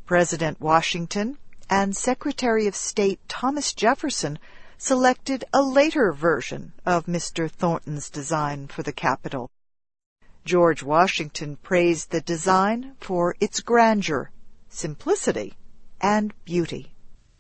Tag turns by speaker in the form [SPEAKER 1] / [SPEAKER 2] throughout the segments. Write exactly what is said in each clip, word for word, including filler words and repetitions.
[SPEAKER 1] President Washington and Secretary of State Thomas Jefferson selected a later version of Mister Thornton's design for the Capitol. George Washington praised the design for its grandeur, simplicity, and beauty.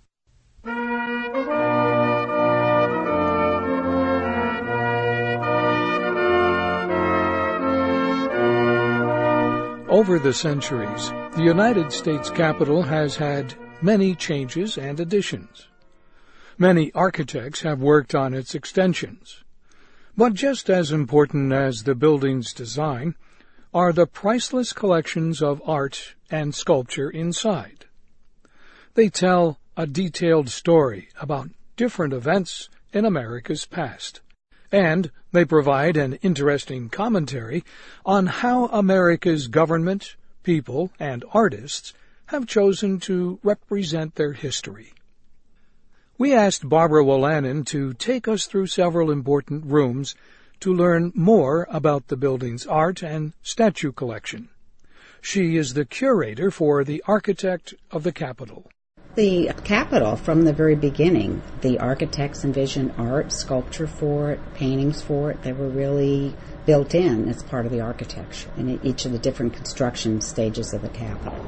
[SPEAKER 2] Over the centuries, the United States Capitol has had many changes and additions. Many architects have worked on its extensions. But just as important as the building's design are the priceless collections of art and sculpture inside. They tell a detailed story about different events in America's past, and they provide an interesting commentary on how America's government, people, and artists have chosen to represent their history. We asked Barbara Wolanin to take us through several important rooms to learn more about the building's art and statue collection. She is the curator for the Architect of the Capitol.
[SPEAKER 3] The Capitol, from the very beginning, the architects envisioned art, sculpture for it, paintings for it. They were really built in as part of the architecture in each of the different construction stages of the Capitol.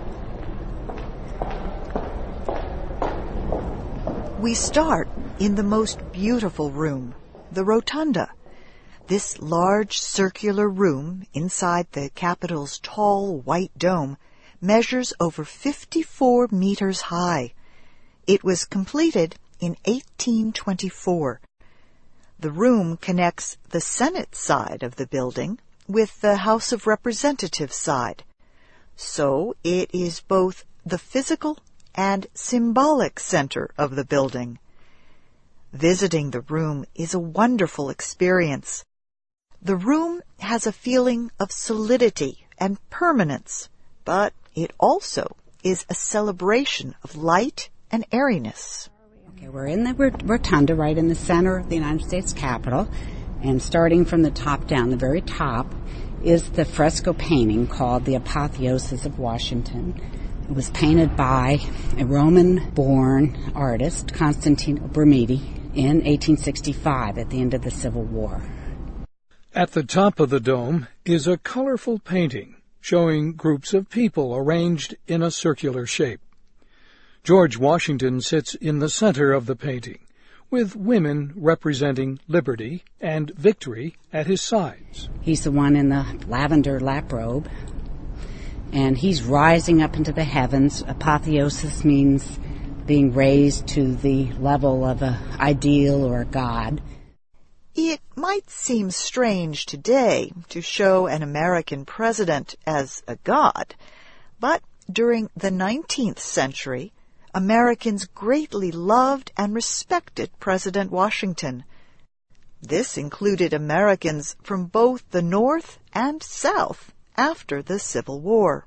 [SPEAKER 1] We start in the most beautiful room, the Rotunda. This large circular room inside the Capitol's tall white dome measures over fifty-four meters high. It was completed in eighteen twenty-four. The room connects the Senate side of the building with the House of Representatives side. So it is both the physical and symbolic center of the building. Visiting the room is a wonderful experience. The room has a feeling of solidity and permanence, but it also is a celebration of light and airiness.
[SPEAKER 3] Okay, we're in the rotunda right in the center of the United States Capitol, and starting from the top down, the very top, is the fresco painting called The Apotheosis of Washington. It was painted by a Roman-born artist, Constantino Brumidi, in eighteen sixty-five at the end of the Civil War.
[SPEAKER 2] At the top of the dome is a colorful painting showing groups of people arranged in a circular shape. George Washington sits in the center of the painting, with women representing liberty and victory at his sides.
[SPEAKER 3] He's the one in the lavender lap robe, and he's rising up into the heavens. Apotheosis means being raised to the level of an ideal or a god.
[SPEAKER 1] It might seem strange today to show an American president as a god, but during the nineteenth century, Americans greatly loved and respected President Washington. This included Americans from both the North and South after the Civil War.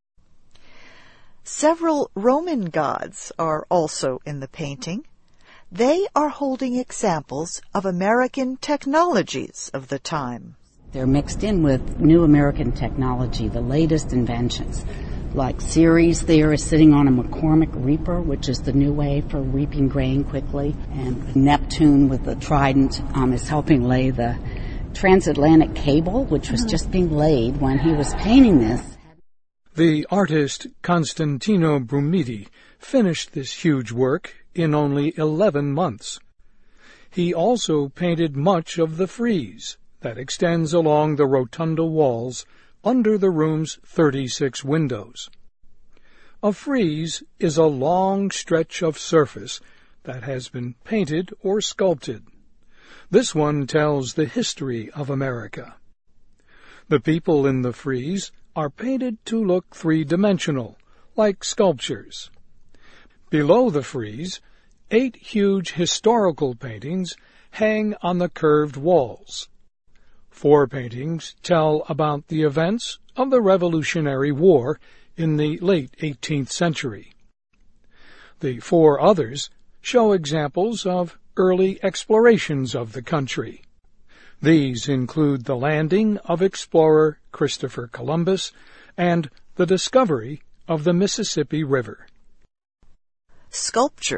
[SPEAKER 1] Several Roman gods are also in the painting. They are holding examples of American technologies of the time.
[SPEAKER 3] They're mixed in with new American technology, the latest inventions. Like Ceres there is sitting on a McCormick reaper, which is the new way for reaping grain quickly. And Neptune with the trident um, is helping lay the transatlantic cable, which was just being laid when he was painting this.
[SPEAKER 2] The artist Constantino Brumidi finished this huge work in only eleven months. He also painted much of the frieze that extends along the rotunda walls under the room's thirty-six windows. A frieze is a long stretch of surface that has been painted or sculpted. This one tells the history of America. The people in the frieze are painted to look three-dimensional, like sculptures. Below the frieze, eight huge historical paintings hang on the curved walls. Four paintings tell about the events of the Revolutionary War in the late eighteenth century. The four others show examples of early explorations of the country. These include the landing of explorer Christopher Columbus and the discovery of the Mississippi River.
[SPEAKER 1] Sculpture